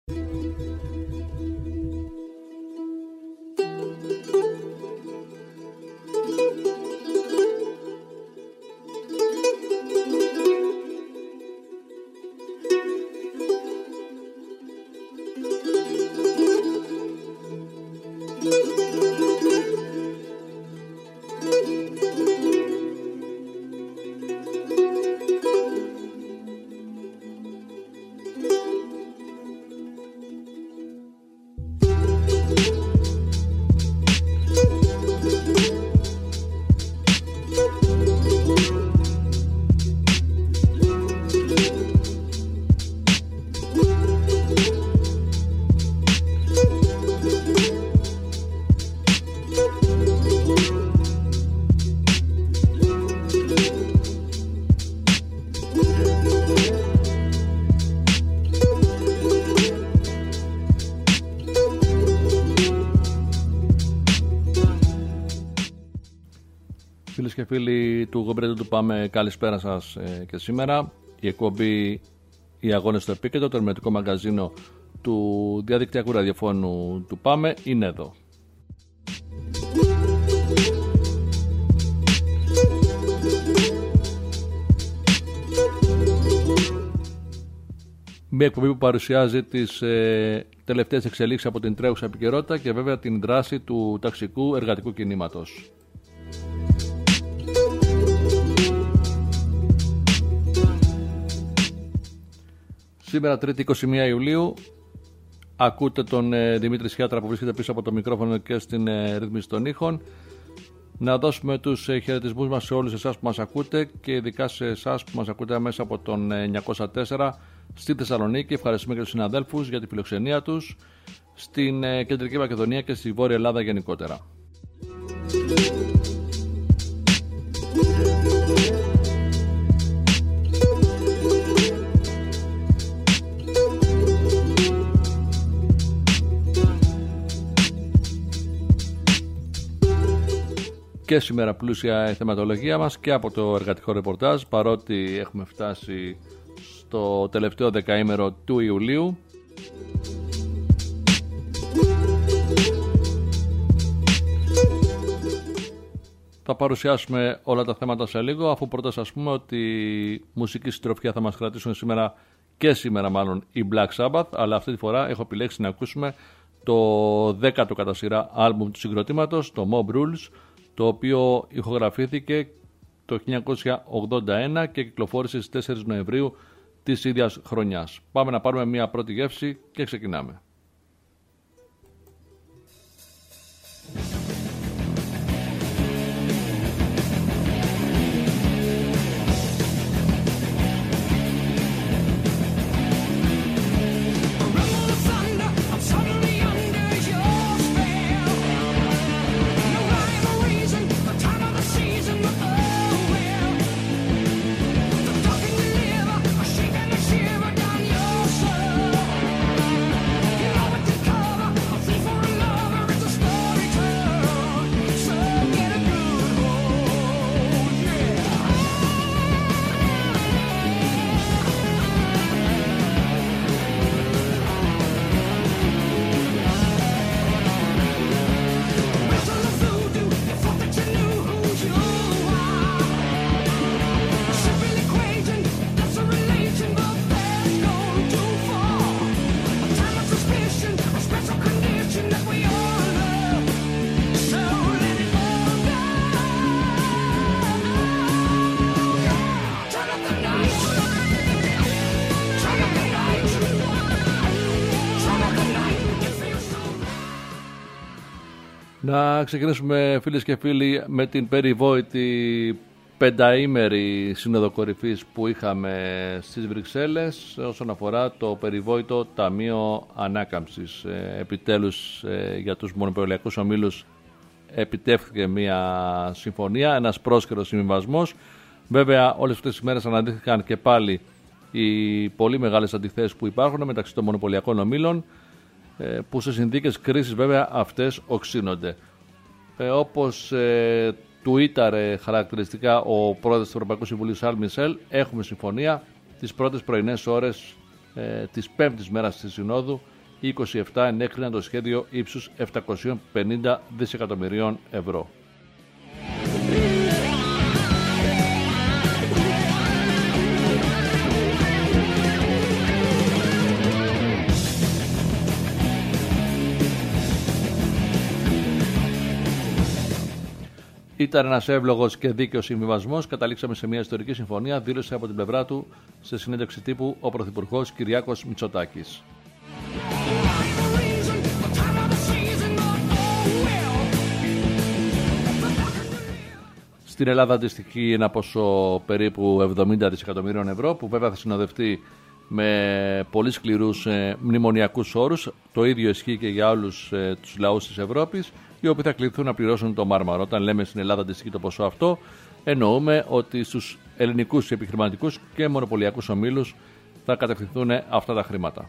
Φίλες και φίλοι του Γομπρέτου του Πάμε, καλησπέρα σας και σήμερα. Η εκπομπή «Οι Αγώνες στο Επίκεντρο», το ερμηνευτικό μαγκαζίνο του διαδικτυακού ραδιοφώνου του Πάμε, είναι εδώ. Μια εκπομπή που παρουσιάζει τις τελευταίες εξελίξεις από την τρέχουσα επικαιρότητα και βέβαια την δράση του ταξικού εργατικού κινήματος. Σήμερα 3η 21 Ιουλίου ακούτε τον Δημήτρη Σιάτρα που βρίσκεται πίσω από το μικρόφωνο και στην ρύθμιση των ήχων. Να δώσουμε τους χαιρετισμούς μας σε όλους εσάς που μας ακούτε και ειδικά σε εσάς που μας ακούτε μέσα από τον 904 στη Θεσσαλονίκη. Ευχαριστούμε και τους συναδέλφους για τη φιλοξενία τους στην Κεντρική Μακεδονία και στη Βόρεια Ελλάδα γενικότερα. Και σήμερα πλούσια η θεματολογία μας και από το εργατικό ρεπορτάζ, παρότι έχουμε φτάσει στο τελευταίο δεκαήμερο του Ιουλίου. Θα παρουσιάσουμε όλα τα θέματα σε λίγο, αφού πρώτα σας πούμε ότι μουσική συντροφιά θα μας κρατήσουν σήμερα μάλλον οι Black Sabbath, αλλά αυτή τη φορά έχω επιλέξει να ακούσουμε το 10ο κατά σειρά άλμπουμ του συγκροτήματος, το Mob Rules, το οποίο ηχογραφήθηκε το 1981 και κυκλοφόρησε στις 4 Νοεμβρίου της ίδιας χρονιάς. Πάμε να πάρουμε μια πρώτη γεύση και ξεκινάμε. Να ξεκινήσουμε, φίλες και φίλοι, με την περιβόητη πενταήμερη σύνοδο κορυφής που είχαμε στις Βρυξέλλες όσον αφορά το περιβόητο Ταμείο Ανάκαμψης. Επιτέλους για τους μονοπωλιακούς ομίλους επιτεύχθηκε μια συμφωνία, ένας πρόσχερος συμβιβασμός. Βέβαια όλες αυτές τις μέρες αναδείχθηκαν και πάλι οι πολύ μεγάλες αντιθέσεις που υπάρχουν μεταξύ των μονοπωλιακών ομίλων, που σε συνθήκες κρίσης βέβαια αυτές οξύνονται. Όπως τουίταρε χαρακτηριστικά ο πρόεδρος του Ευρωπαϊκού Συμβουλίου Σαρλ Μισελ, έχουμε συμφωνία τις πρώτες πρωινές ώρες της 5ης μέρας της Συνόδου, οι 27 ενέκριναν το σχέδιο ύψους 750 δισεκατομμυρίων ευρώ. Ήταν ένας εύλογος και δίκαιος συμβιβασμός. Καταλήξαμε σε μια ιστορική συμφωνία, δήλωσε από την πλευρά του σε συνέντευξη τύπου ο Πρωθυπουργός Κυριάκος Μητσοτάκης. Στην Ελλάδα αντιστοιχεί ένα ποσό περίπου 70 δισεκατομμυρίων ευρώ, που βέβαια θα συνοδευτεί με πολύ σκληρούς μνημονιακούς όρους. Το ίδιο ισχύει και για όλους τους λαούς της Ευρώπης, οι οποίοι θα κληθούν να πληρώσουν το μάρμαρο. Όταν λέμε στην Ελλάδα αντιστοιχεί το ποσό αυτό, εννοούμε ότι στους ελληνικούς επιχειρηματικούς και μονοπωλιακούς ομίλους θα κατευθυνθούν αυτά τα χρήματα.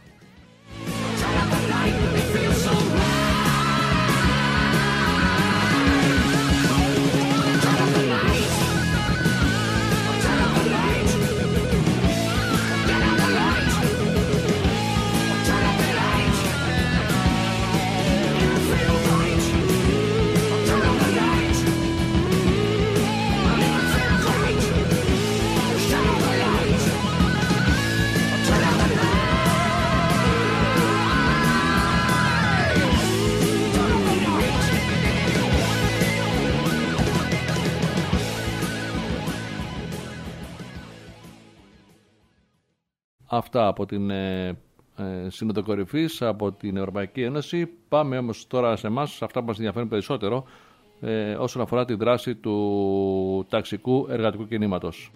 Αυτά από την Σύνοδο Κορυφής, από την Ευρωπαϊκή Ένωση. Πάμε όμως τώρα σε εμάς, σε αυτά που μας ενδιαφέρουν περισσότερο, όσον αφορά τη δράση του ταξικού εργατικού κινήματος.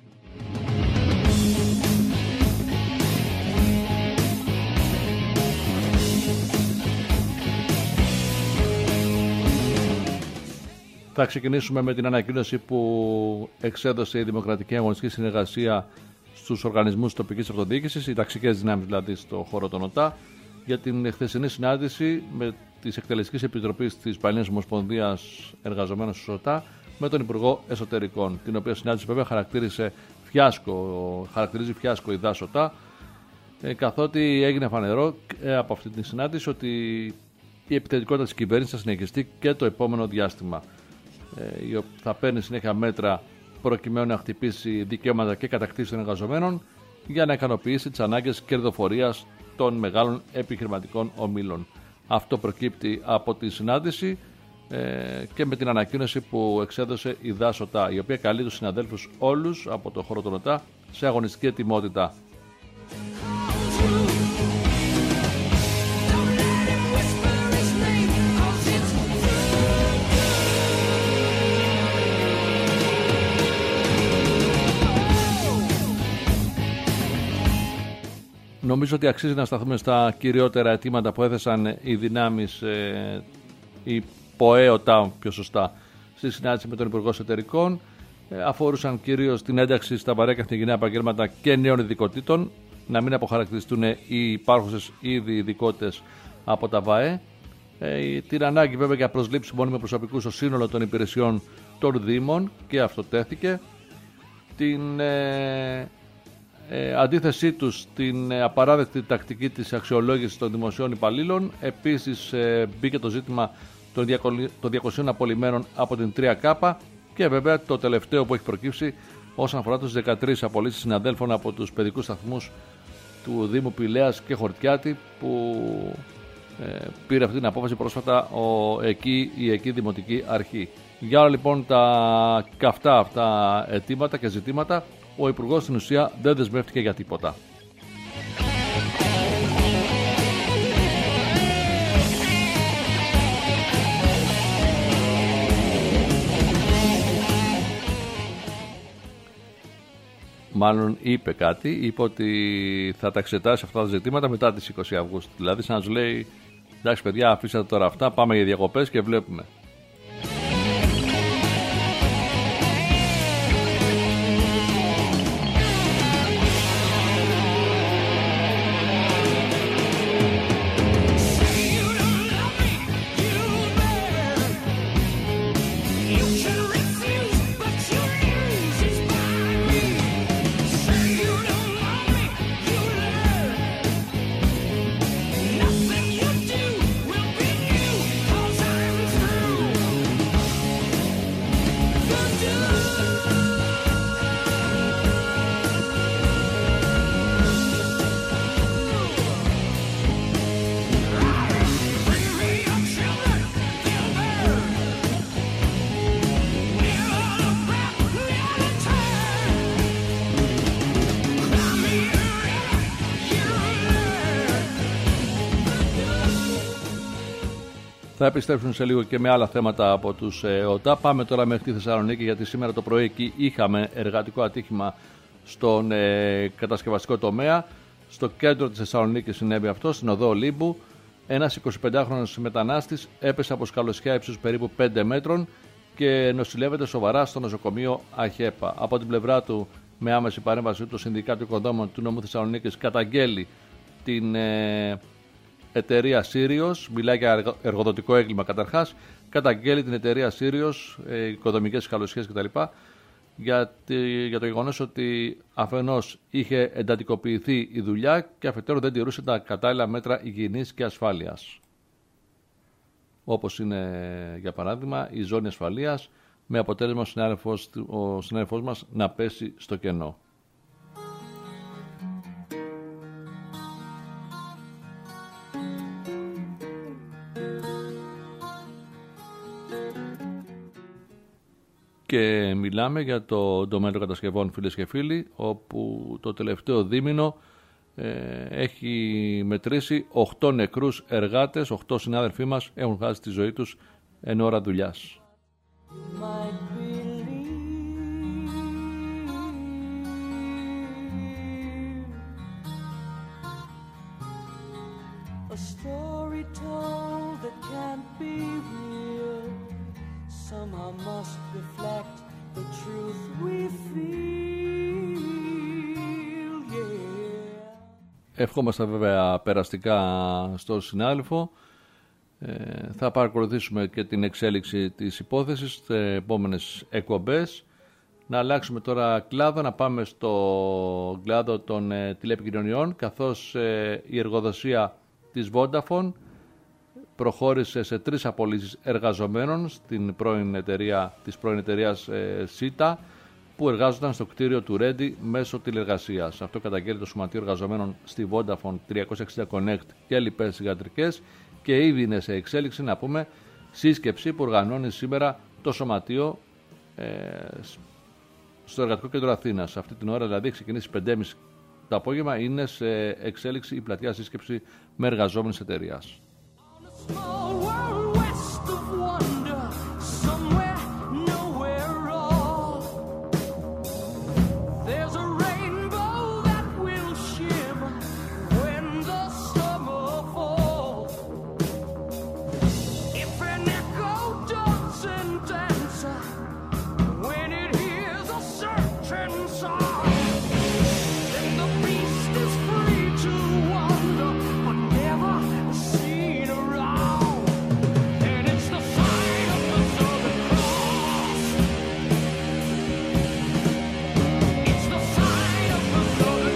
Θα ξεκινήσουμε με την ανακοίνωση που εξέδωσε η Δημοκρατική Αγωνιστική Συνεργασία στους οργανισμούς τοπικής αυτοδιοίκησης, οι ταξικές δυνάμεις δηλαδή στο χώρο των ΟΤΑ, για την χθεσινή συνάντηση με της Εκτελεστικής Επιτροπής της Πανελλήνιας Ομοσπονδίας Εργαζομένων στους ΟΤΑ με τον Υπουργό Εσωτερικών, την οποία συνάντηση βέβαια χαρακτηρίζει φιάσκο η ΔΑΣ ΟΤΑ, καθότι έγινε φανερό από αυτή τη συνάντηση ότι η επιθετικότητα της κυβέρνησης θα συνεχιστεί και το επόμενο διάστημα. Θα παίρνει συνέχεια μέτρα προκειμένου να χτυπήσει δικαιώματα και κατακτήσεις των εργαζομένων για να ικανοποιήσει τις ανάγκες κερδοφορίας των μεγάλων επιχειρηματικών ομίλων. Αυτό προκύπτει από τη συνάντηση και με την ανακοίνωση που εξέδωσε η ΔΑΣ ΟΤΑ, η οποία καλεί τους συναδέλφους όλους από το χώρο των ΟΤΑ σε αγωνιστική ετοιμότητα. Νομίζω ότι αξίζει να σταθούμε στα κυριότερα αιτήματα που έθεσαν οι δυνάμεις, η ΠΟΕΟΤΑ πιο σωστά, στη συνάντηση με τον Υπουργό Εσωτερικών. Αφορούσαν κυρίως την ένταξη στα βαρέα καθημερινά επαγγέλματα και νέων ειδικοτήτων, να μην αποχαρακτηριστούν οι υπάρχουσες ήδη ειδικότητες από τα ΒΑΕ. Την ανάγκη βέβαια για προσλήψη μόνιμου προσωπικού στο σύνολο των υπηρεσιών των Δήμων, και αυτό τέθηκε. Την αντίθεσή τους στην απαράδεκτη τακτική της αξιολόγησης των δημοσίων υπαλλήλων. Επίσης μπήκε το ζήτημα των 200 απολυμμένων από την 3K, και βέβαια το τελευταίο που έχει προκύψει όσον αφορά τους 13 απολύσεις συναδέλφων από τους παιδικούς σταθμούς του Δήμου Πηλαίας και Χορτιάτη, που πήρε αυτή την απόφαση πρόσφατα η εκεί Δημοτική Αρχή. Για όλα λοιπόν τα καυτά αυτά αιτήματα και ζητήματα, ο Υπουργός στην ουσία δεν δεσμεύτηκε για τίποτα. Μάλλον είπε κάτι, είπε ότι θα τα εξετάσει αυτά τα ζητήματα μετά τις 20 Αυγούστου. Δηλαδή σαν να σου λέει, εντάξει παιδιά, αφήσατε τώρα αυτά, πάμε για διακοπές και βλέπουμε. Θα επιστρέψουν σε λίγο και με άλλα θέματα από τους ΟΤΑ. Πάμε τώρα μέχρι τη Θεσσαλονίκη, γιατί σήμερα το πρωί εκεί είχαμε εργατικό ατύχημα στον κατασκευαστικό τομέα. Στο κέντρο της Θεσσαλονίκης συνέβη αυτό, στην οδό Ολύμπου. Ένας 25χρονος μετανάστης έπεσε από σκαλωσιά ύψους περίπου 5 μέτρων και νοσηλεύεται σοβαρά στο νοσοκομείο ΑΧΕΠΑ. Από την πλευρά του, με άμεση παρέμβαση του Συνδικάτου Οικοδόμων του Νομού Θεσσαλονίκης, καταγγέλει την εταιρεία Sirius, μιλάει για εργοδοτικό έγκλημα καταρχάς, καταγγέλει την εταιρεία Sirius, οικοδομικές σκαλωσιές κτλ. Για το γεγονός ότι αφενός είχε εντατικοποιηθεί η δουλειά και αφετέρου δεν τηρούσε τα κατάλληλα μέτρα υγιεινής και ασφάλειας. Όπως είναι, για παράδειγμα, η ζώνη ασφαλείας, με αποτέλεσμα ο συνάδελφός μας να πέσει στο κενό. Και μιλάμε για το τομέα των κατασκευών, φίλες και φίλοι, όπου το τελευταίο δίμηνο έχει μετρήσει 8 νεκρούς εργάτες, 8 συνάδελφοί μας έχουν χάσει τη ζωή τους εν ώρα δουλειάς. Somehow must reflect the truth we feel, yeah. Ευχόμαστε βέβαια περαστικά στον συνάδελφο. Θα παρακολουθήσουμε και την εξέλιξη της υπόθεσης στις επόμενες εκπομπές. Να αλλάξουμε τώρα κλάδο, να πάμε στο κλάδο των τηλεπικοινωνιών, καθώς η εργοδοσία της Vodafone προχώρησε σε 3 απολύσεις εργαζομένων στην πρώην εταιρείας ΣΥΤΑ, που εργάζονταν στο κτίριο του Ρέντι μέσω τηλεργασίας. Αυτό καταγγέλει το Σωματείο Εργαζομένων στη Vodafone 360 Connect και λοιπές θυγατρικές, και ήδη είναι σε εξέλιξη, να πούμε, σύσκεψη που οργανώνει σήμερα το Σωματείο στο Εργατικό Κέντρο Αθήνας. Αυτή την ώρα, δηλαδή, ξεκινήσει 5.30 το απόγευμα, είναι σε εξέλιξη η πλατεία σύσκεψη με εργαζόμενες εταιρείας. Small world west of wonder, somewhere, nowhere off. There's a rainbow that will shimmer when the summer falls. If an echo doesn't answer when it hears a certain song, then the beast is free to wander, but never seen around. And it's the sign of the Southern Cross. It's the sign of the Southern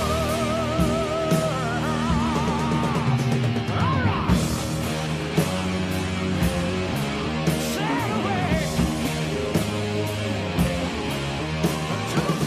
Cross. All right. Sail away to the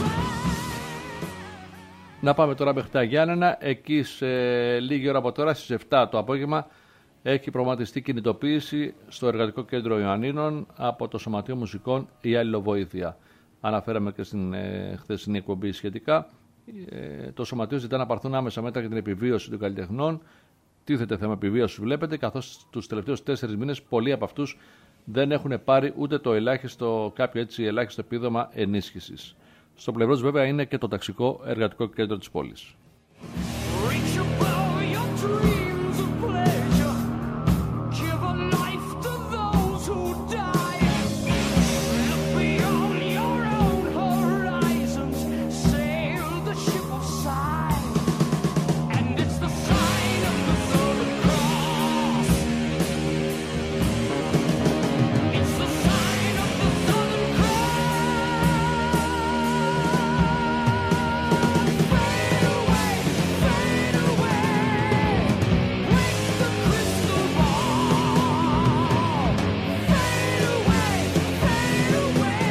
Να πάμε τώρα μέχρι τα Γιάννενα. Εκεί σε λίγη ώρα από τώρα, στις 7 το απόγευμα, έχει προγραμματιστεί κινητοποίηση στο Εργατικό Κέντρο Ιωαννίνων από το Σωματείο Μουσικών η Αλληλοβοήθεια. Αναφέραμε και στην χθεσινή εκπομπή σχετικά. Το Σωματείο ζητά να πάρθουν άμεσα μέτρα για την επιβίωση των καλλιτεχνών. Τίθεται θέμα επιβίωσης, βλέπετε, καθώς τους τελευταίους 4 μήνες πολλοί από αυτούς δεν έχουν πάρει ούτε το ελάχιστο, κάποιο έτσι ελάχιστο επίδομα ενίσχυσης. Στο πλευρό τους βέβαια είναι και το ταξικό εργατικό κέντρο της πόλης. reach above your dreams of pleasure. Give a life to those who die. Look beyond your own horizons. Sail the ship of sight. And it's the sign of the Southern Cross. It's the sign of the Southern Cross. Fade away, fade away. Break the crystal ball. Fade away, fade away.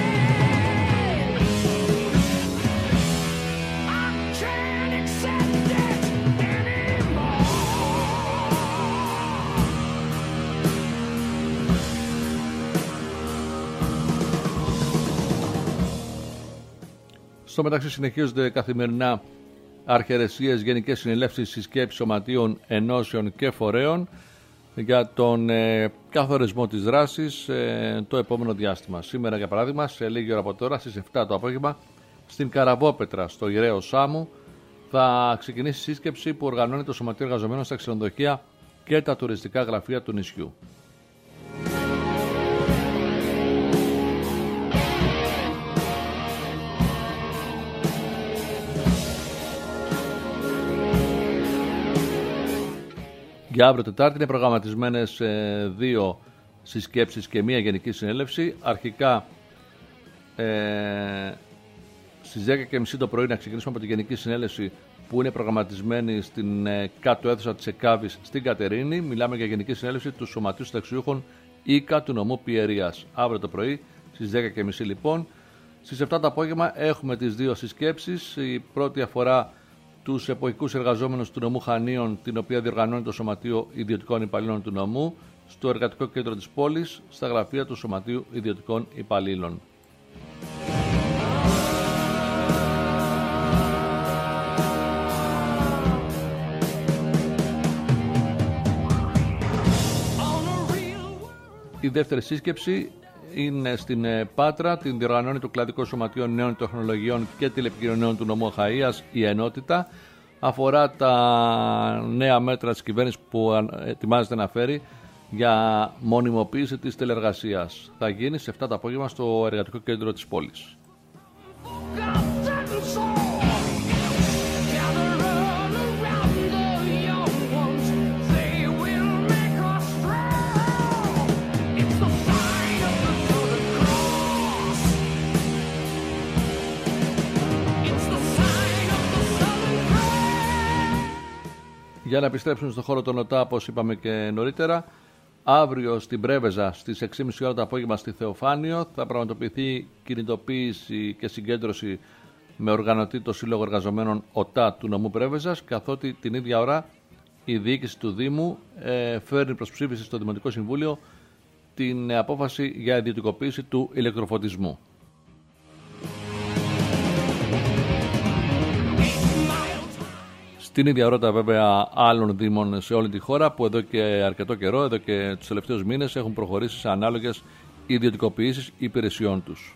I can't accept it anymore. Στο μεταξύ συνεχίζονται καθημερινά αρχαιρεσίες, γενικές συνελεύσεις, συσκέψεις σωματείων, ενώσεων και φορέων. για τον καθορισμό της δράσης το επόμενο διάστημα. Σήμερα, για παράδειγμα, σε λίγη ώρα από τώρα, στις 7 το απόγευμα, στην Καραβόπετρα, στο Ιεραίο Σάμου, θα ξεκινήσει σύσκεψη που οργανώνει το Σωματείο Εργαζομένων στα ξενοδοχεία και τα τουριστικά γραφεία του νησιού. Για αύριο Τετάρτη είναι προγραμματισμένες 2 συσκέψεις και 1 γενική συνέλευση. Αρχικά στις 10.30 το πρωί να ξεκινήσουμε από τη γενική συνέλευση που είναι προγραμματισμένη στην κάτω αίθουσα της ΕΚΑΒΗΣ στην Κατερίνη. Μιλάμε για γενική συνέλευση του Σωματείου Συνταξιούχων ΙΚΑ του νομού Πιερίας. Αύριο το πρωί στις 10.30 λοιπόν. Στις 7 το απόγευμα έχουμε τις 2 συσκέψεις. Η πρώτη αφορά τους εποχικούς εργαζόμενους του νομού Χανίων, την οποία διοργανώνει το Σωματείο Ιδιωτικών Υπαλλήλων του νομού, στο εργατικό κέντρο της πόλης, στα γραφεία του Σωματείου Ιδιωτικών Υπαλλήλων. Η δεύτερη σύσκεψη είναι στην Πάτρα, την διοργανώνει το Κλαδικό Σωματείο Νέων Τεχνολογιών και Τηλεπικοινωνιών του νομού Αχαΐας, η Ενότητα. Αφορά τα νέα μέτρα της κυβέρνησης που ετοιμάζεται να φέρει για μονιμοποίηση της τηλεργασίας. Θα γίνει σε 7 το απόγευμα στο εργατικό κέντρο της πόλης. Για να επιστρέψουν στον χώρο των ΟΤΑ, όπως είπαμε και νωρίτερα, αύριο στην Πρέβεζα στις 6.30 ώρα το απόγευμα στη Θεοφάνιο θα πραγματοποιηθεί κινητοποίηση και συγκέντρωση με οργανωτή το Σύλλογο Εργαζομένων ΟΤΑ του νομού Πρέβεζας, καθότι την ίδια ώρα η διοίκηση του Δήμου φέρνει προς ψήφιση στο Δημοτικό Συμβούλιο την απόφαση για ιδιωτικοποίηση του ηλεκτροφωτισμού. Την ίδια ώρα βέβαια άλλων δήμων σε όλη τη χώρα που εδώ και αρκετό καιρό, εδώ και τους τελευταίους μήνες έχουν προχωρήσει σε ανάλογες ιδιωτικοποιήσεις υπηρεσιών τους.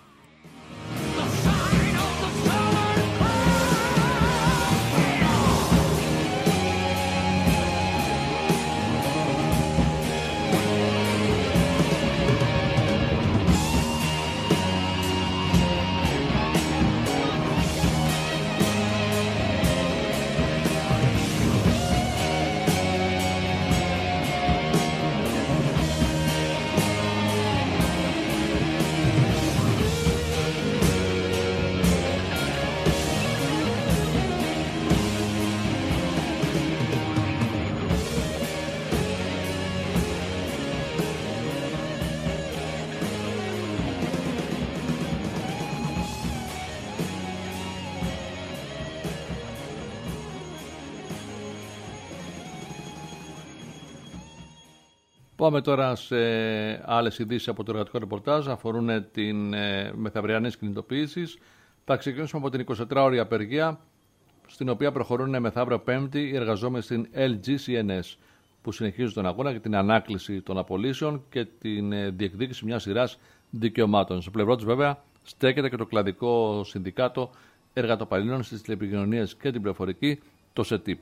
Πάμε τώρα σε άλλες ειδήσεις από το εργατικό ρεπορτάζ. Αφορούν την μεθαυριανές κινητοποίησεις. Θα ξεκινήσουμε από την 24ωρη απεργία, στην οποία προχωρούν μεθαύριο Πέμπτη οι εργαζόμενοι στην LGCNS, που συνεχίζουν τον αγώνα για την ανάκληση των απολύσεων και την διεκδίκηση μιας σειράς δικαιωμάτων. Στο πλευρό τους, βέβαια, στέκεται και το κλαδικό συνδικάτο εργατοπαλλήλων στις τηλεπικοινωνίες και την πληροφορική, το ΣΕΤΙΠ.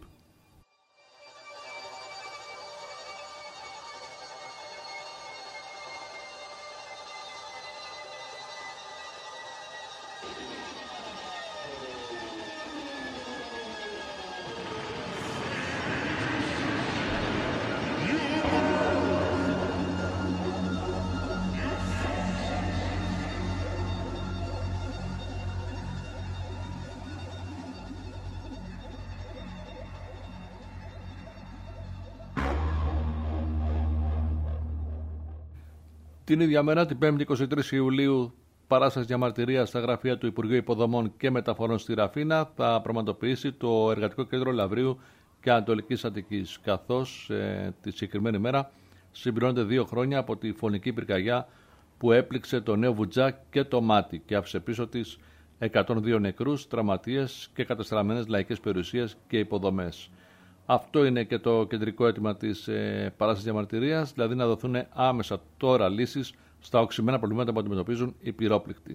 Την ίδια μέρα, την 5η 23 Ιουλίου, παράσταση διαμαρτυρίας στα γραφεία του Υπουργείου Υποδομών και Μεταφορών στη Ραφίνα θα πραγματοποιήσει το Εργατικό Κέντρο Λαβρίου και Ανατολικής Αττικής, καθώς τη συγκεκριμένη μέρα συμπληρώνονται 2 χρόνια από τη φωνική πυρκαγιά που έπληξε το Νέο Βουτζά και το Μάτι και άφησε πίσω της 102 νεκρούς, τραυματίες και καταστραμμένες λαϊκές περιουσίες και υποδομές. Αυτό είναι και το κεντρικό αίτημα της παράστασης διαμαρτυρίας, δηλαδή να δοθούν άμεσα τώρα λύσεις στα οξυμένα προβλήματα που αντιμετωπίζουν οι πυρόπληκτοι.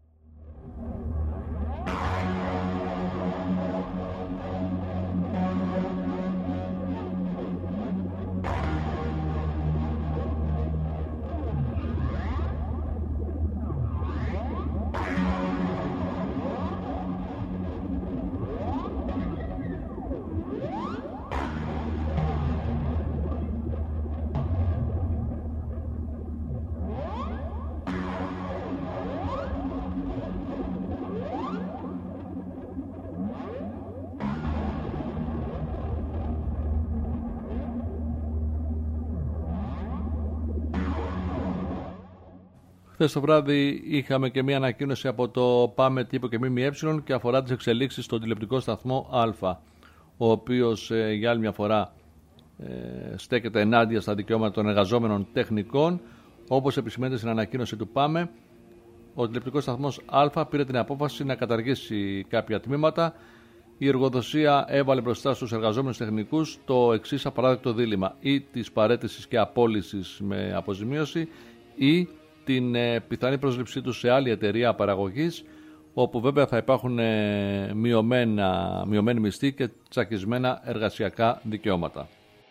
Χθες το βράδυ είχαμε και μια ανακοίνωση από το ΠΑΜΕ Τύπο και ΜΜΕ και αφορά τις εξελίξεις στον τηλεοπτικό σταθμό Α, ο οποίος για άλλη μια φορά στέκεται ενάντια στα δικαιώματα των εργαζόμενων τεχνικών. Όπως επισημαίνεται στην ανακοίνωση του ΠΑΜΕ, ο τηλεοπτικός σταθμός Α πήρε την απόφαση να καταργήσει κάποια τμήματα. Η εργοδοσία έβαλε μπροστά στους εργαζόμενους τεχνικούς το εξής απαράδεκτο δίλημμα: ή της παραίτησης και απόλυσης με αποζημίωση, ή την πιθανή πρόσληψή του σε άλλη εταιρεία παραγωγής, όπου βέβαια θα υπάρχουν μειωμένοι μισθοί και τσακισμένα εργασιακά δικαιώματα.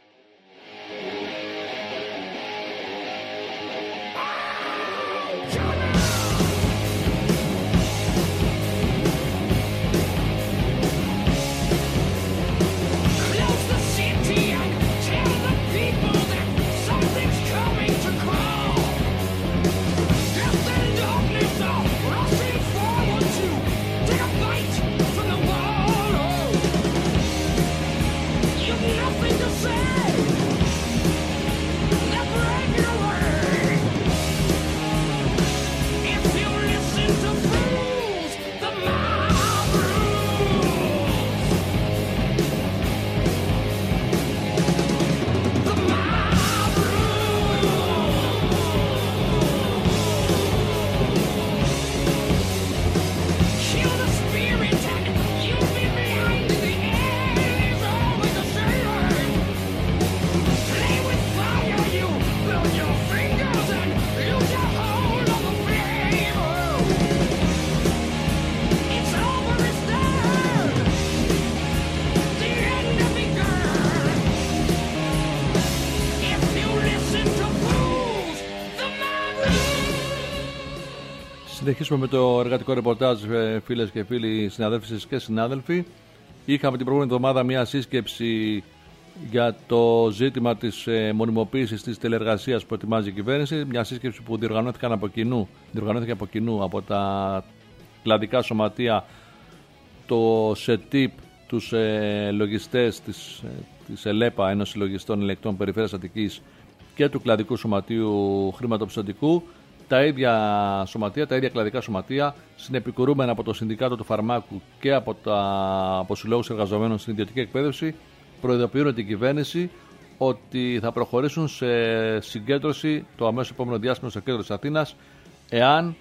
Συνεχίσουμε με το εργατικό ρεπορτάζ, φίλες και φίλοι, συναδέλφοι και συνάδελφοι. Είχαμε την προηγούμενη εβδομάδα μια σύσκεψη για το ζήτημα της μονιμοποίησης της τηλεργασίας που ετοιμάζει η κυβέρνηση. Μια σύσκεψη που διοργανώθηκε από κοινού από τα κλαδικά σωματεία, το ΣΕΤΙΠ, τους λογιστές της ΕΛΕΠΑ, Ένωση Λογιστών Ελεκτών Περιφέρειας Αττικής, και του κλαδικού σωματείου χρηματοπιστωτικού. Τα ίδια σωματεία, τα ίδια κλαδικά σωματεία, συνεπικουρούμενα από το Συνδικάτο του Φαρμάκου και από συλλόγους εργαζομένων στην ιδιωτική εκπαίδευση, προειδοποιούν την κυβέρνηση ότι θα προχωρήσουν σε συγκέντρωση το αμέσως επόμενο διάστημα στο κέντρο της Αθήνας, εάν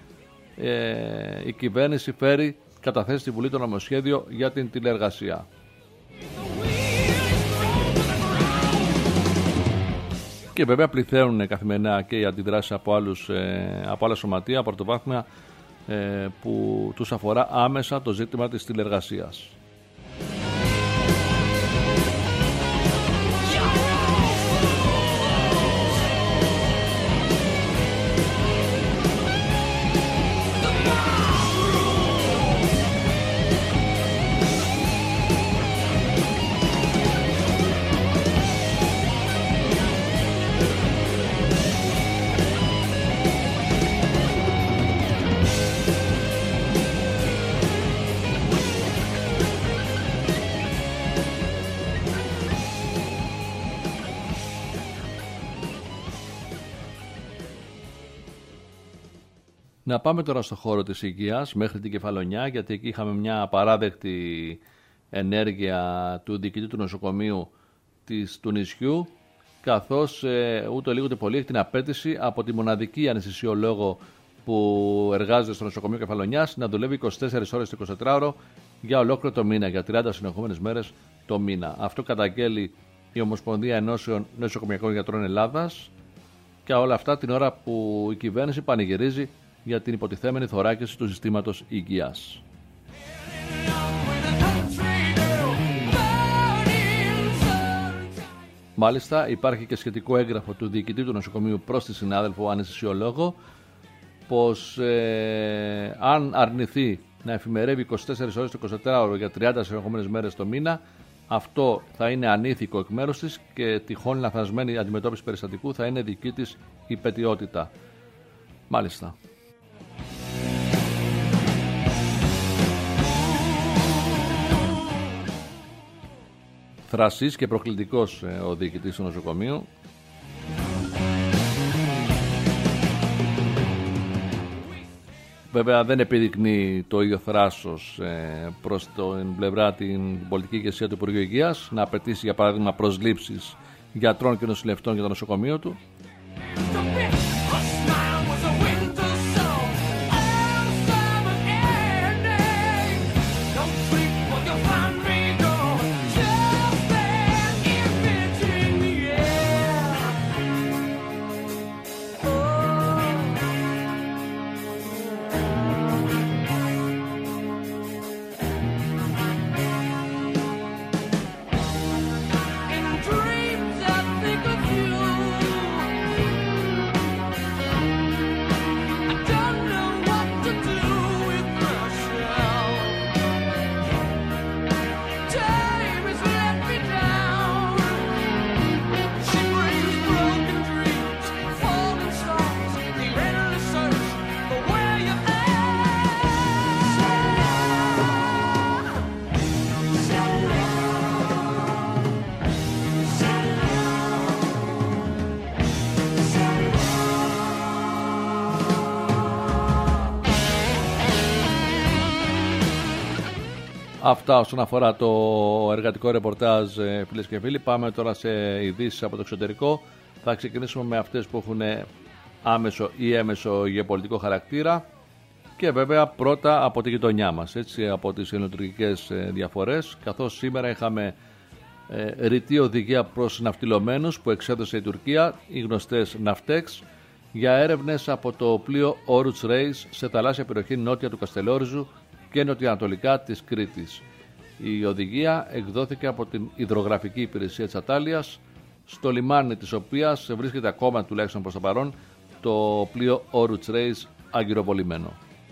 η κυβέρνηση καταθέσει στη Βουλή το νομοσχέδιο για την τηλεεργασία. Και βέβαια πληθαίνουν καθημερινά και οι αντιδράσεις από άλλα σωματεία πρωτοβάθμια που τους αφορά άμεσα το ζήτημα της τηλεεργασίας. Να πάμε τώρα στο χώρο της υγείας, μέχρι την Κεφαλονιά, γιατί εκεί είχαμε μια απαράδεκτη ενέργεια του διοικητή του νοσοκομείου του νησιού, καθώς ούτε λίγο ούτε πολύ έχει την απέτηση από τη μοναδική αναισθησιολόγο που εργάζεται στο νοσοκομείο Κεφαλονιάς να δουλεύει 24 ώρες το 24ωρο για ολόκληρο το μήνα, για 30 συνεχόμενες μέρες το μήνα. Αυτό καταγγέλει η Ομοσπονδία Ενώσεων Νοσοκομιακών Γιατρών Ελλάδας, και όλα αυτά την ώρα που η κυβέρνηση πανηγυρίζει για την υποτιθέμενη θωράκιση του συστήματος υγείας. Μάλιστα, υπάρχει και σχετικό έγγραφο του διοικητή του νοσοκομείου προς τη συνάδελφο αναισθησιολόγο, πως αν αρνηθεί να εφημερεύει 24 ώρες το 24ωρο για 30 συνεχόμενες μέρες το μήνα, αυτό θα είναι ανήθικο εκ μέρους της και τυχόν λανθασμένη αντιμετώπιση περιστατικού θα είναι δική της υπαιτιότητα. Μάλιστα. Θρασής και προκλητικός ο διοικητής του νοσοκομείου. Βέβαια δεν επιδεικνύει το ίδιο θράσος προς την πλευρά την πολιτική ηγεσία του Υπουργείου Υγείας να απαιτήσει για παράδειγμα προσλήψεις γιατρών και νοσηλευτών για το νοσοκομείο του. Αυτά όσον αφορά το εργατικό ρεπορτάζ, φίλες και φίλοι. Πάμε τώρα σε ειδήσεις από το εξωτερικό. Θα ξεκινήσουμε με αυτές που έχουν άμεσο ή έμεσο γεωπολιτικό χαρακτήρα και βέβαια πρώτα από τη γειτονιά μας, έτσι, από τις ελληνοτουρκικές διαφορές, καθώς σήμερα είχαμε ρητή οδηγία προς ναυτιλωμένους που εξέδωσε η Τουρκία, οι γνωστές Ναυτέξ, για έρευνες από το πλοίο Oruç Reis σε θαλάσσια περιοχή νότια του Καστελόριζου και νοτιοανατολικά της Κρήτης. Η οδηγία εκδόθηκε από την Υδρογραφική Υπηρεσία της Ατάλειας, στο λιμάνι της οποίας βρίσκεται ακόμα, τουλάχιστον προς το παρόν, το πλοίο Oruç Reis αγκυροβολημένο.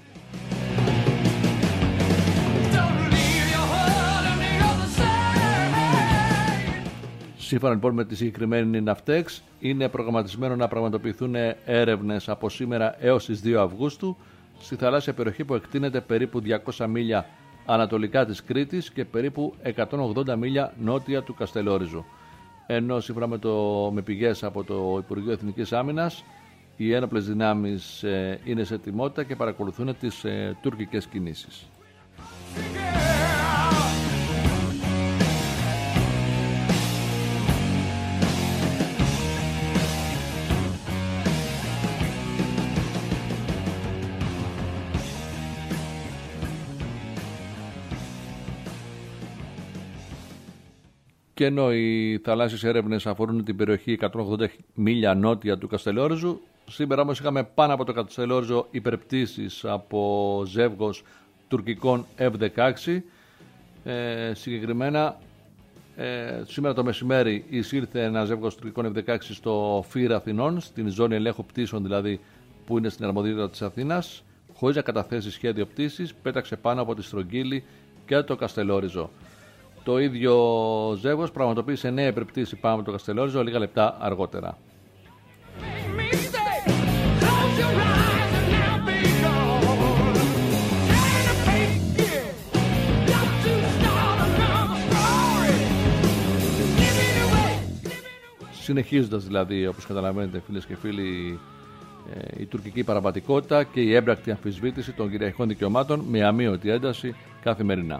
Σύμφωνα λοιπόν με τη συγκεκριμένη Ναυτέξ, είναι προγραμματισμένο να πραγματοποιηθούν έρευνες από σήμερα έως τις 2 Αυγούστου στη θαλάσσια περιοχή που εκτείνεται περίπου 200 μίλια ανατολικά της Κρήτης και περίπου 180 μίλια νότια του Καστελόριζου. Ενώ σύμφωνα με πηγές από το Υπουργείο Εθνικής Άμυνας, οι ένοπλες δυνάμεις είναι σε ετοιμότητα και παρακολουθούν τις τουρκικές κινήσεις. Και ενώ οι θαλάσσιες έρευνες αφορούν την περιοχή 180 μίλια νότια του Καστελόριζου, σήμερα όμως είχαμε πάνω από το Καστελόριζο υπερπτήσεις από ζεύγος τουρκικών F-16. Συγκεκριμένα, σήμερα το μεσημέρι εισήρθε ένα ζεύγος τουρκικών F-16 στο Φύρ Αθηνών, στην ζώνη ελέγχου πτήσεων δηλαδή που είναι στην αρμοδιότητα της Αθήνας, χωρίς να καταθέσει σχέδιο πτήσης, πέταξε πάνω από τη Στρογγύλη και το Καστελόριζο. Το ίδιο ζεύγος πραγματοποίησε νέα υπερπτήση πάνω από το Καστελόριζο λίγα λεπτά αργότερα. Συνεχίζοντας δηλαδή, όπως καταλαβαίνετε φίλες και φίλοι, η τουρκική παραβατικότητα και η έμπρακτη αμφισβήτηση των κυριαρχικών δικαιωμάτων με αμείωτη ένταση καθημερινά.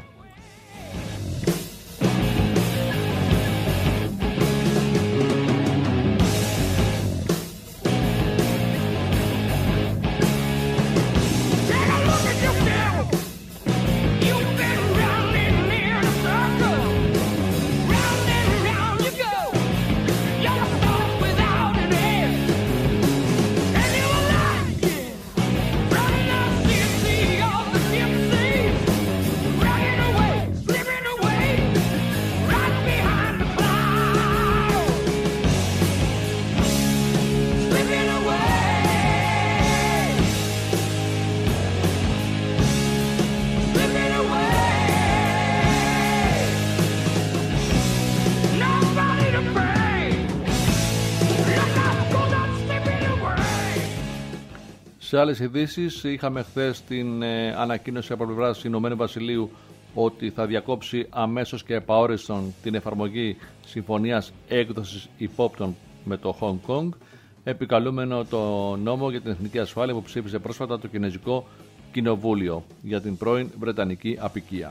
Σε άλλες ειδήσεις, είχαμε χθες την ανακοίνωση από πλευράς Ηνωμένου Βασιλείου ότι θα διακόψει αμέσως και επαόριστον την εφαρμογή συμφωνίας έκδοσης υπόπτων με το Χονγκ Κονγκ, επικαλούμενο το νόμο για την εθνική ασφάλεια που ψήφισε πρόσφατα το Κινεζικό Κοινοβούλιο για την πρώην Βρετανική αποικία.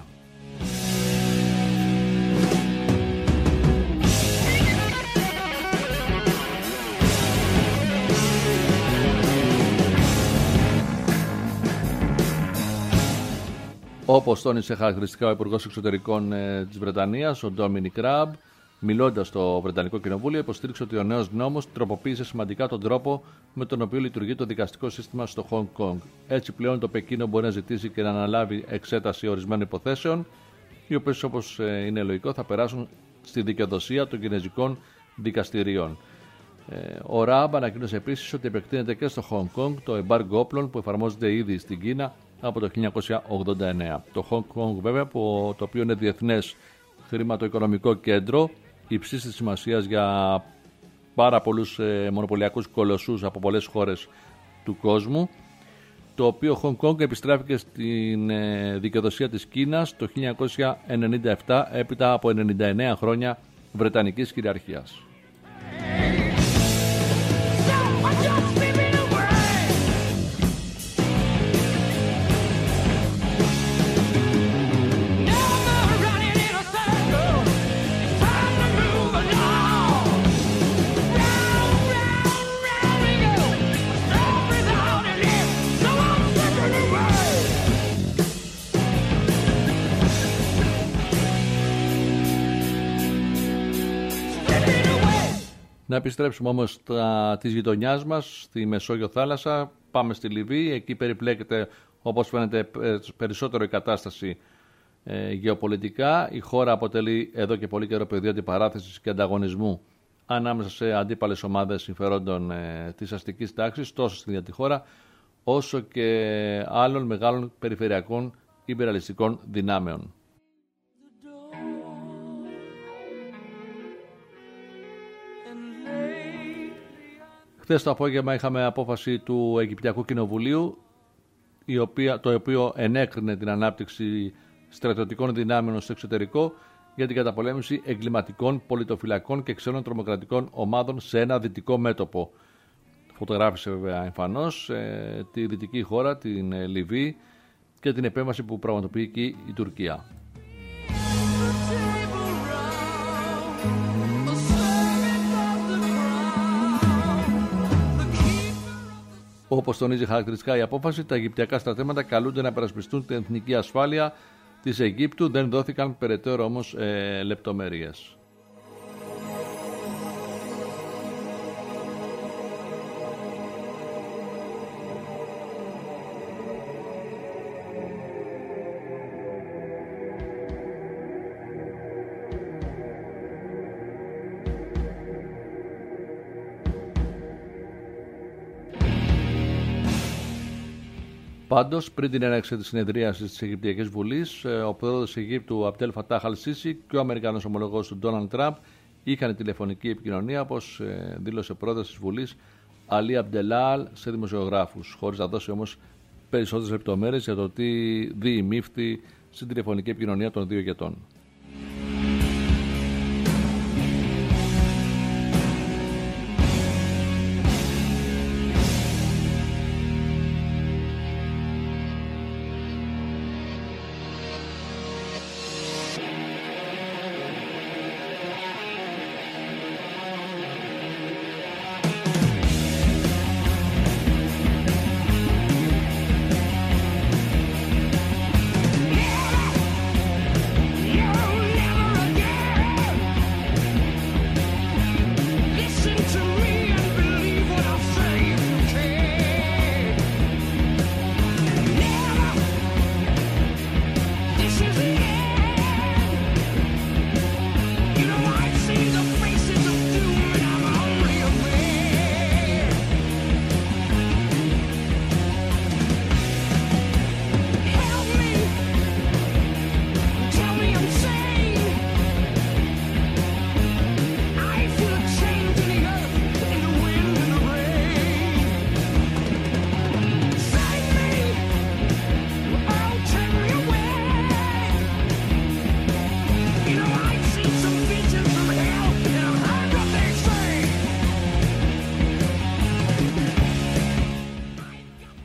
Όπως τόνισε χαρακτηριστικά ο Υπουργός Εξωτερικών της Βρετανίας, ο Ντόμινικ Ραμπ, μιλώντας στο Βρετανικό Κοινοβούλιο, υποστήριξε ότι ο νέος νόμος τροποποίησε σημαντικά τον τρόπο με τον οποίο λειτουργεί το δικαστικό σύστημα στο Χονγκ Κονγκ. Έτσι, πλέον το Πεκίνο μπορεί να ζητήσει και να αναλάβει εξέταση ορισμένων υποθέσεων, οι οποίες, όπως είναι λογικό, θα περάσουν στη δικαιοδοσία των κινεζικών δικαστηρίων. Ο Ραμπ ανακοίνωσε επίσης ότι επεκτείνεται και στο Χονγκ Κονγκ το εμπάργκο όπλων που εφαρμόζεται ήδη στην Κίνα από το 1989. Το Χονγκ Κονγκ, βέβαια, το οποίο είναι διεθνές χρηματοοικονομικό κέντρο υψής της σημασίας για πάρα πολλούς μονοπωλιακούς κολοσσούς από πολλές χώρες του κόσμου, το οποίο Χονγκ Κονγκ επιστράφηκε στην δικαιοδοσία της Κίνας το 1997 έπειτα από 99 χρόνια βρετανικής κυριαρχίας. Να επιστρέψουμε όμως της γειτονιάς μας, στη Μεσόγειο θάλασσα. Πάμε στη Λιβύη. Εκεί περιπλέκεται, όπως φαίνεται, περισσότερο η κατάσταση γεωπολιτικά. Η χώρα αποτελεί εδώ και πολύ καιρό πεδίο αντιπαράθεσης και ανταγωνισμού ανάμεσα σε αντίπαλες ομάδες συμφερόντων της αστικής τάξης, τόσο στην ίδια τη χώρα, όσο και άλλων μεγάλων περιφερειακών υπεραλιστικών δυνάμεων. Χθες το απόγευμα είχαμε απόφαση του Αιγυπτιακού Κοινοβουλίου, το οποίο ενέκρινε την ανάπτυξη στρατιωτικών δυνάμεων στο εξωτερικό για την καταπολέμηση εγκληματικών, πολιτοφυλακών και ξένων τρομοκρατικών ομάδων σε ένα δυτικό μέτωπο. Φωτογράφησε βέβαια εμφανώς τη δυτική χώρα, την Λιβύη, και την επέμβαση που πραγματοποιεί εκεί η Τουρκία. Όπως τονίζει χαρακτηριστικά η απόφαση, τα αιγυπτιακά στρατεύματα καλούνται να υπερασπιστούν την εθνική ασφάλεια της Αιγύπτου. Δεν δόθηκαν περαιτέρω όμως λεπτομέρειες. Πάντως, πριν την έναρξη της συνεδρίασης της Αιγυπτιακής Βουλής, ο πρόεδρος της Αιγύπτου Αμπτέλ Φατάχ Αλ-Σίσι και ο Αμερικανός ομολογός του Ντόναλντ Τραμπ είχαν τηλεφωνική επικοινωνία, όπως δήλωσε ο πρόεδρος της Βουλής Αλή Αμπτελάλ σε δημοσιογράφους, χωρίς να δώσει όμως περισσότερες λεπτομέρειες για το τι διημήφθη στην τηλεφωνική επικοινωνία των δύο ηγετών. Yeah!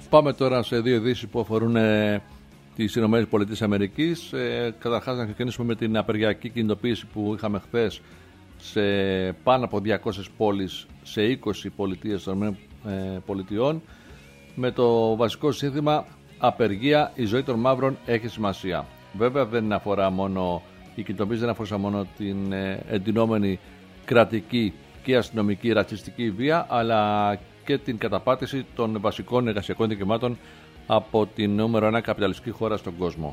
Πάμε τώρα σε δύο ειδήσεις που αφορούν τις ΗΠΑ. Καταρχάς να ξεκινήσουμε με την απεργιακή κινητοποίηση που είχαμε χθες σε πάνω από 200 πόλεις σε 20 πολιτείες των ΗΠΑ, με το βασικό σύνθημα «Απεργία, η ζωή των μαύρων έχει σημασία». Βέβαια δεν αφορά μόνο, η κινητοποίηση δεν αφορά μόνο την εντυνόμενη κρατική και αστυνομική ρατσιστική βία, αλλά και την καταπάτηση των βασικών εργασιακών δικαιωμάτων από την νούμερο 1 καπιταλιστική χώρα στον κόσμο.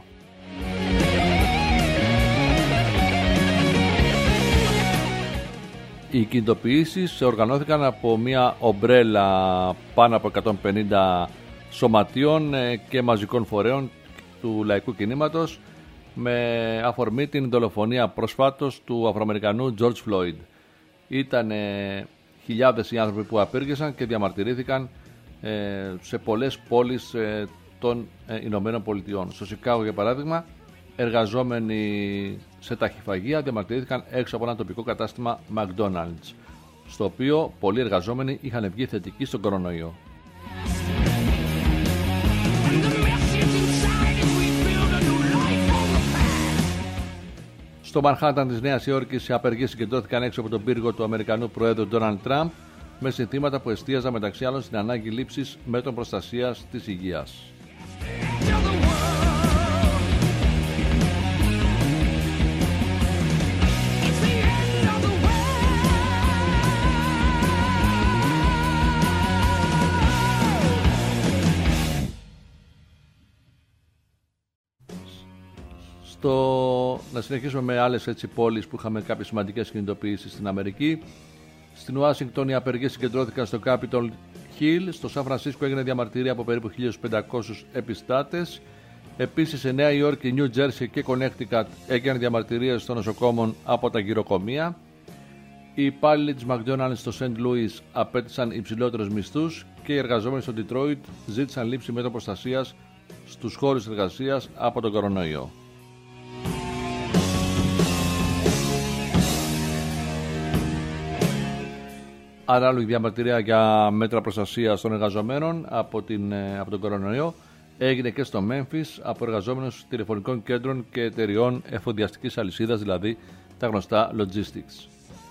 Οι κινητοποιήσεις οργανώθηκαν από μια ομπρέλα πάνω από 150 σωματείων και μαζικών φορέων του λαϊκού κινήματος, με αφορμή την δολοφονία προσφάτως του Αφροαμερικανού George Floyd. Ήταν χιλιάδες οι άνθρωποι που απήργησαν και διαμαρτυρήθηκαν σε πολλές πόλεις των Ηνωμένων Πολιτειών. Στο Σικάγο, για παράδειγμα, εργαζόμενοι σε ταχυφαγεία διαμαρτυρήθηκαν έξω από ένα τοπικό κατάστημα McDonald's, στο οποίο πολλοί εργαζόμενοι είχαν βγει θετικοί στον κορονοϊό. Στο Μανχάταν της Νέας Υόρκης, οι απεργίες συγκεντρώθηκαν έξω από τον πύργο του Αμερικανού Προέδρου Ντόναλντ Τραμπ, με συνθήματα που εστίαζαν μεταξύ άλλων στην ανάγκη λήψης μέτρων προστασίας της υγείας. Να συνεχίσουμε με άλλες πόλεις που είχαμε κάποιες σημαντικές κινητοποιήσεις στην Αμερική. Στην Ουάσιγκτον οι απεργίες συγκεντρώθηκαν στο Capitol Hill. Στο Σαν Φρανσίσκο έγινε διαμαρτυρία από περίπου 1.500 επιστάτες. Επίσης σε Νέα Υόρκη, Νιου Τζέρσι και Connecticut έγιναν διαμαρτυρίες των νοσοκόμων από τα γυροκομεία. Οι υπάλληλοι της McDonald's στο Σεντ Λούις απέτησαν υψηλότερους μισθούς και οι εργαζόμενοι στο Detroit ζήτησαν λήψη μέτρων προστασίας στους χώρους εργασίας από τον κορονοϊό. Άρα άλλη διαμαρτυρία για μέτρα προστασίας των εργαζομένων από τον κορονοϊό έγινε και στο Μέμφις από εργαζόμενους τηλεφωνικών κέντρων και εταιριών εφοδιαστικής αλυσίδας, δηλαδή τα γνωστά logistics.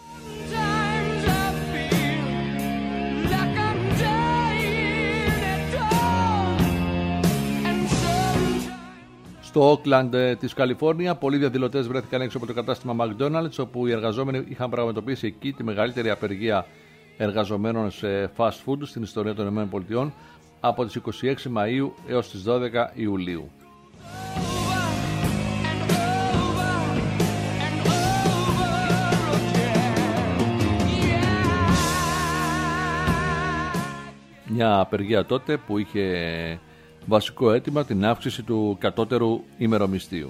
Στο Όκλαντ της Καλιφόρνια, πολλοί διαδηλωτές βρέθηκαν έξω από το κατάστημα McDonald's, όπου οι εργαζόμενοι είχαν πραγματοποιήσει εκεί τη μεγαλύτερη απεργία εργαζομένων σε fast food στην ιστορία των ΗΠΑ από τις 26 Μαΐου έως τις 12 Ιουλίου. Μια απεργία τότε που είχε βασικό αίτημα την αύξηση του κατώτερου ημερομισθίου.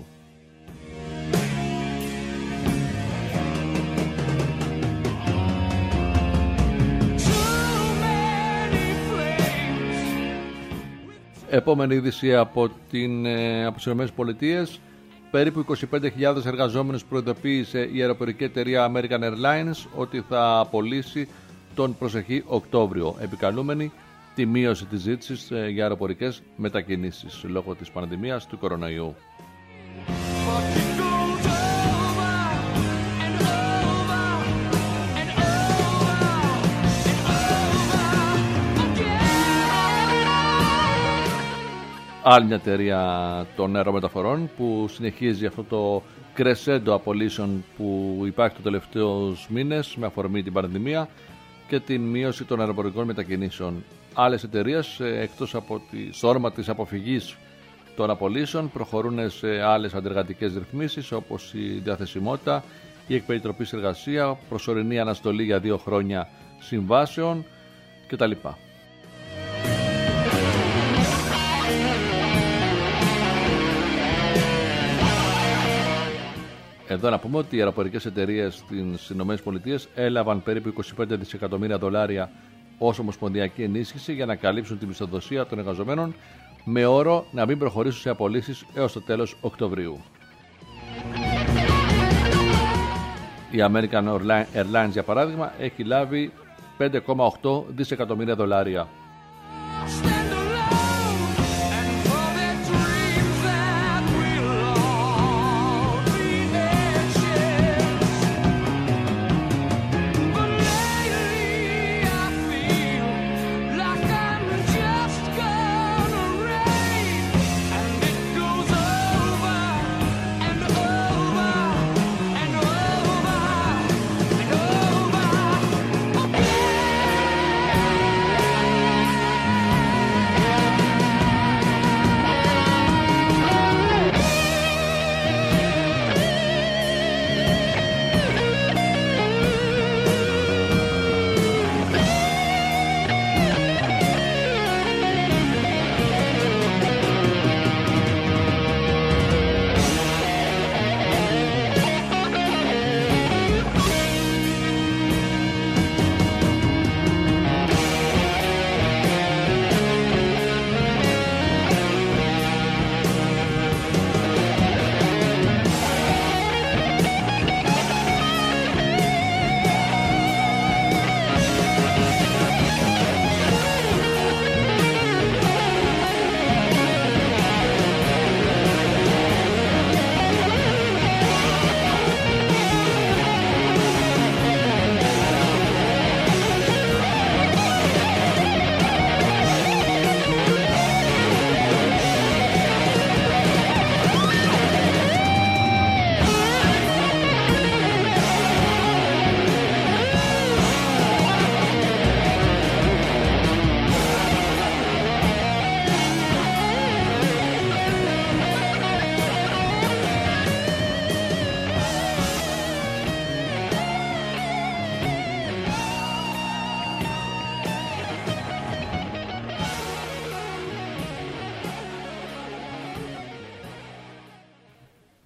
Επόμενη είδηση από τις ΗΠΑ. Περίπου 25.000 εργαζόμενους προειδοποίησε η αεροπορική εταιρεία American Airlines ότι θα απολύσει τον προσεχή Οκτώβριο, επικαλούμενη τη μείωση της ζήτησης για αεροπορικές μετακινήσεις λόγω της πανδημίας του κορονοϊού. Άλλη μια εταιρεία των αερομεταφορών που συνεχίζει αυτό το crescendo απολύσεων που υπάρχει τους τελευταίους μήνες με αφορμή την πανδημία και την μείωση των αεροπορικών μετακινήσεων. Άλλες εταιρείες, εκτός από στο όνομα της αποφυγής των απολύσεων, προχωρούν σε άλλες αντεργατικές ρυθμίσεις, όπως η διαθεσιμότητα, η εκπεριτροπής εργασία, προσωρινή αναστολή για 2 χρόνια συμβάσεων κτλ. Εδώ να πούμε ότι οι αεροπορικές εταιρείες στις ΗΠΑ έλαβαν περίπου $25 δισεκατομμύρια ως ομοσπονδιακή ενίσχυση για να καλύψουν τη μισθοδοσία των εργαζομένων, με όρο να μην προχωρήσουν σε απολύσεις έως το τέλος Οκτωβρίου. Η American Airlines, για παράδειγμα, έχει λάβει $5,8 δισεκατομμύρια.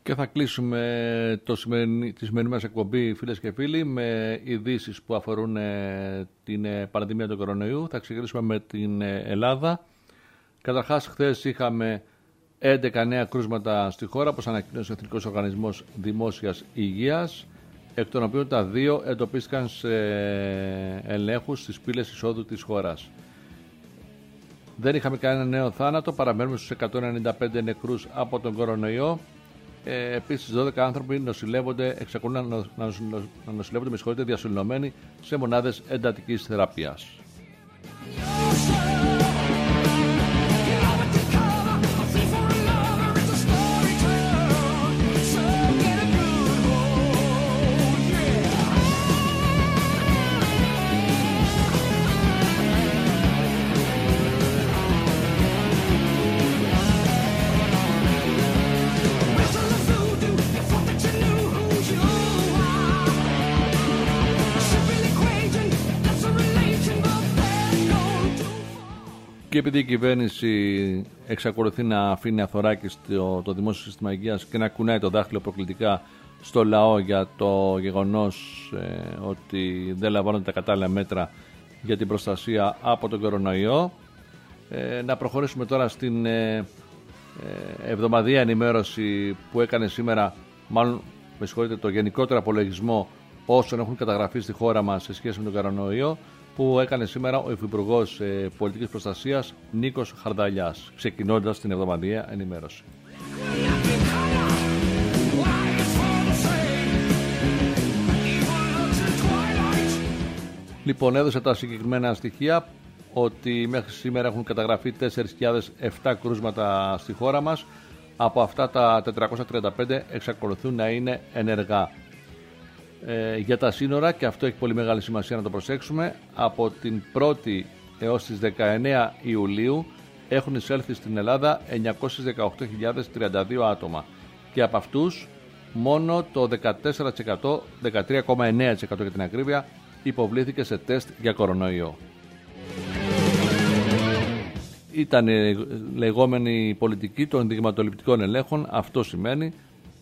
Και θα κλείσουμε τη σημερινή μας εκπομπή, φίλες και φίλοι, με ειδήσεις που αφορούν την πανδημία του κορονοϊού. Θα ξεκινήσουμε με την Ελλάδα. Καταρχάς, χθες είχαμε 11 νέα κρούσματα στη χώρα, όπως ανακοίνωσε ο Εθνικός Οργανισμός Δημόσιας Υγείας, εκ των οποίων τα 2 εντοπίστηκαν σε ελέγχους στις πύλες εισόδου της χώρας. Δεν είχαμε κανένα νέο θάνατο, παραμένουμε στους 195 νεκρούς από τον κορονοϊό. Επίσης 12 άνθρωποι εξακολουθούν να νοσηλεύονται διασωληνωμένοι σε μονάδες εντατικής θεραπείας. Και επειδή η κυβέρνηση εξακολουθεί να αφήνει αθωράκι το δημόσιο σύστημα υγείας και να κουνάει το δάχτυλο προκλητικά στο λαό για το γεγονός ότι δεν λαμβάνονται τα κατάλληλα μέτρα για την προστασία από τον κορονοϊό, να προχωρήσουμε τώρα στην εβδομαδιαία ενημέρωση που έκανε σήμερα, μάλλον με συγχωρείτε, το γενικότερο απολογισμό όσων έχουν καταγραφεί στη χώρα μας σε σχέση με τον κορονοϊό, που έκανε σήμερα ο Υφυπουργός Πολιτικής Προστασίας Νίκος Χαρδαλιάς, ξεκινώντας την εβδομαδιαία ενημέρωση. Λοιπόν, έδωσε τα συγκεκριμένα στοιχεία ότι μέχρι σήμερα έχουν καταγραφεί 4.007 κρούσματα στη χώρα μας. Από αυτά τα 435 εξακολουθούν να είναι ενεργά. Για τα σύνορα, και αυτό έχει πολύ μεγάλη σημασία να το προσέξουμε, από την 1η έως τις 19 Ιουλίου έχουν εισέλθει στην Ελλάδα 918.032 άτομα και από αυτούς μόνο το 14%, 13,9% για την ακρίβεια, υποβλήθηκε σε τεστ για κορονοϊό. Ήταν λεγόμενη πολιτική των δειγματοληπτικών ελέγχων. Αυτό σημαίνει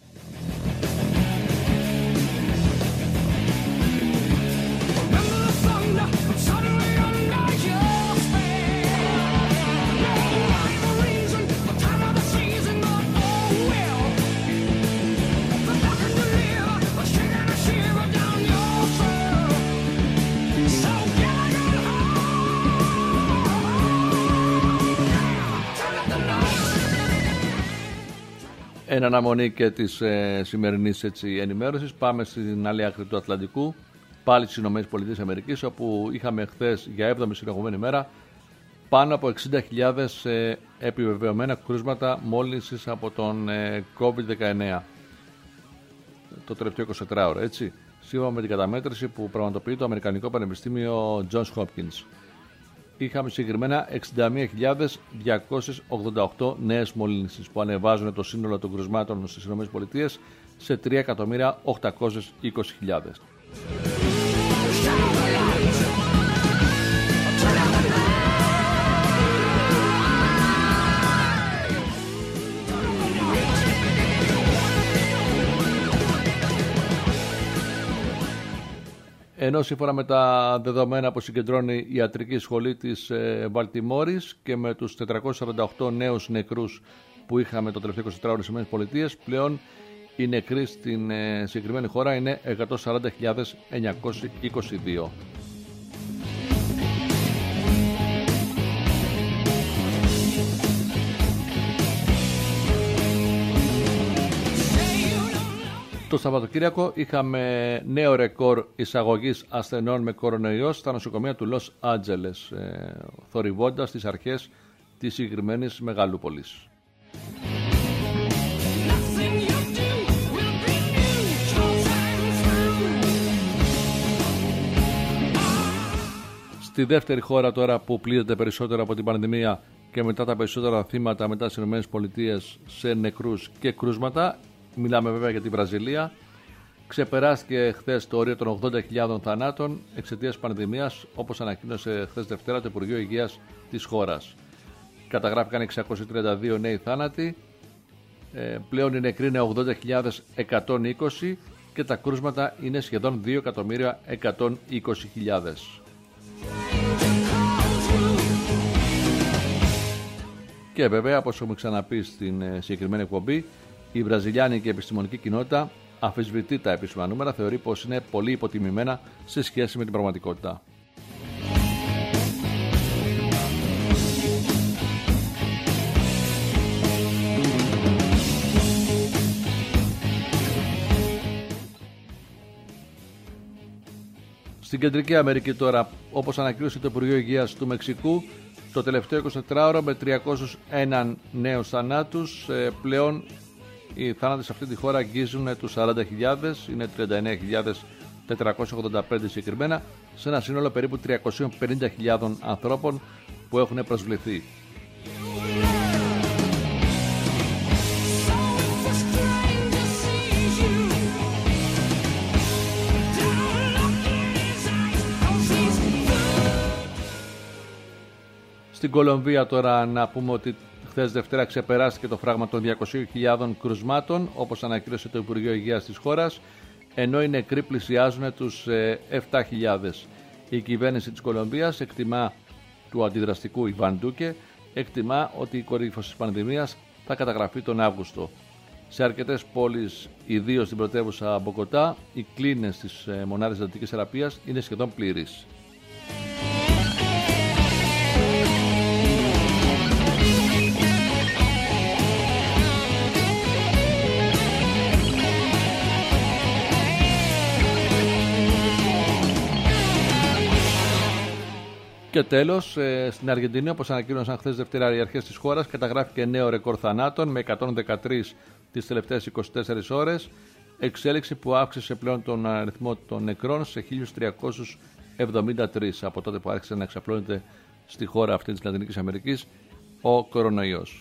εν αναμονή και της σημερινής ενημέρωσης, πάμε στην άλλη άκρη του Ατλαντικού, πάλι στις ΗΠΑ, όπου είχαμε χθες για 7η συνεχόμενη μέρα πάνω από 60.000 επιβεβαιωμένα κρούσματα μόλυνσης από τον COVID-19 το τελευταίο 24ωρο, έτσι, σύμφωνα με την καταμέτρηση που πραγματοποιεί το Αμερικανικό Πανεπιστήμιο Johns Hopkins. Είχαμε συγκεκριμένα 61.288 νέες μολύνσεις που ανεβάζουν το σύνολο των κρουσμάτων στις ΗΠΑ σε 3.820.000. Ενώ σύμφωνα με τα δεδομένα που συγκεντρώνει η ιατρική σχολή της Βαλτιμόρης και με τους 448 νέους νεκρούς που είχαμε το τελευταίο 24ωρο στις ΗΠΑ, πλέον οι νεκροί στην συγκεκριμένη χώρα είναι 140.922. Το Σαββατοκύριακο είχαμε νέο ρεκόρ εισαγωγής ασθενών με κορονοϊό στα νοσοκομεία του Λος Άντζελες, θορυβώντας τις αρχές της συγκεκριμένης μεγαλούπολης. Στη δεύτερη χώρα τώρα που πλήττεται περισσότερο από την πανδημία και μετά τα περισσότερα θύματα μετά στις ΗΠΑ σε νεκρούς και κρούσματα, μιλάμε βέβαια για τη Βραζιλία, ξεπεράστηκε χθες το όριο των 80.000 θανάτων εξαιτίας πανδημίας, όπως ανακοίνωσε χθες Δευτέρα το Υπουργείο Υγείας της χώρας. Καταγράφηκαν 632 νέοι θάνατοι Πλέον οι νεκροί είναι 80.120 και τα κρούσματα είναι σχεδόν 2.120.000. Και βέβαια, όπως έχουμε ξαναπεί στην συγκεκριμένη εκπομπή, η βραζιλιάνικη επιστημονική κοινότητα αμφισβητεί τα επίσημα νούμερα, θεωρεί πως είναι πολύ υποτιμημένα σε σχέση με την πραγματικότητα. Στην Κεντρική Αμερική τώρα, όπως ανακοίνωσε το Υπουργείο Υγείας του Μεξικού, το τελευταίο 24ωρο με 301 νέους θανάτους, πλέον οι θάνατοι σε αυτή τη χώρα αγγίζουν τους 40.000, είναι 39.485 συγκεκριμένα, σε ένα σύνολο περίπου 350.000 ανθρώπων που έχουν προσβληθεί. Στην Κολομβία τώρα να πούμε ότι χθες Δευτέρα ξεπεράστηκε το φράγμα των 200.000 κρουσμάτων, όπως ανακοίνωσε το Υπουργείο Υγείας της χώρας, ενώ οι νεκροί πλησιάζουν τους 7.000. Η κυβέρνηση της Κολομβίας εκτιμά, του αντιδραστικού Ιβάν Ντούκε, εκτιμά ότι η κορύφωση της πανδημίας θα καταγραφεί τον Αύγουστο. Σε αρκετές πόλεις, ιδίως στην πρωτεύουσα Μποκοτά, οι κλίνες στις μονάδες εντατικής θεραπείας είναι σχεδόν πλήρεις. Και τέλος, στην Αργεντινή, όπως ανακοίνωσαν χθες Δευτέρα οι αρχές της χώρας, καταγράφηκε νέο ρεκόρ θανάτων με 113 τις τελευταίες 24 ώρες, εξέλιξη που αύξησε πλέον τον αριθμό των νεκρών σε 1.373 από τότε που άρχισε να εξαπλώνεται στη χώρα αυτή της Λατινικής Αμερικής ο κορονοϊός.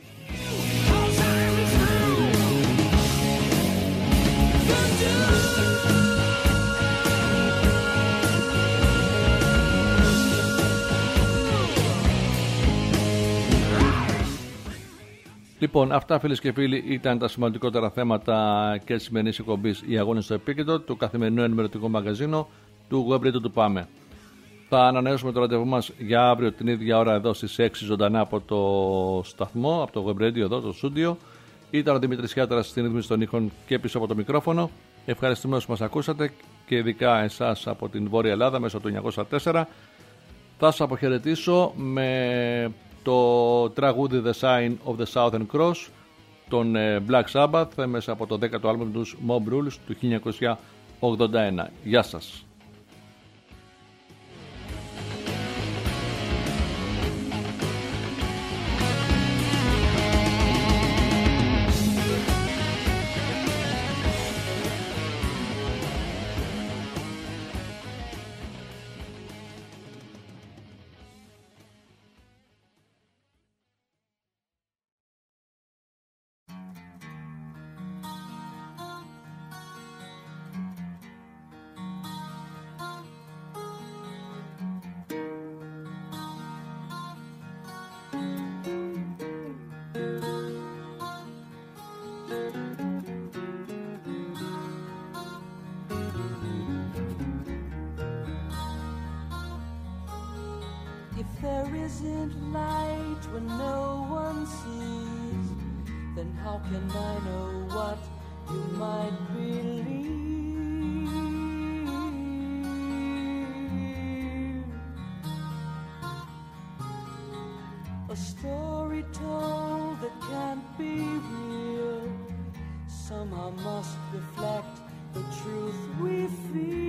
Λοιπόν, αυτά φίλες και φίλοι ήταν τα σημαντικότερα θέματα και της σημερινής εκπομπής «Οι αγώνες στο επίκεντρο» του καθημερινού ενημερωτικού μαγαζίνου του Web Radio του ΠΑΜΕ. Θα ανανεώσουμε το ραντεβού μας για αύριο την ίδια ώρα εδώ στις 6 ζωντανά από το σταθμό, από το Web Radio εδώ, το στούντιο. Ήταν ο Δημήτρης Χιάτρας στην ρύθμιση των ήχων και πίσω από το μικρόφωνο. Ευχαριστούμε όσους μας ακούσατε και ειδικά εσάς από την Βόρεια Ελλάδα μέσω του 904. Θα σας αποχαιρετήσω με το τραγούδι The Sign of the Southern Cross των Black Sabbath μέσα από το 10ο άλμπουμ τους Mob Rules του 1981. Γεια σας. If there isn't light when no one sees, then how can I know what you might believe? A story told that can't be real somehow must reflect the truth we feel.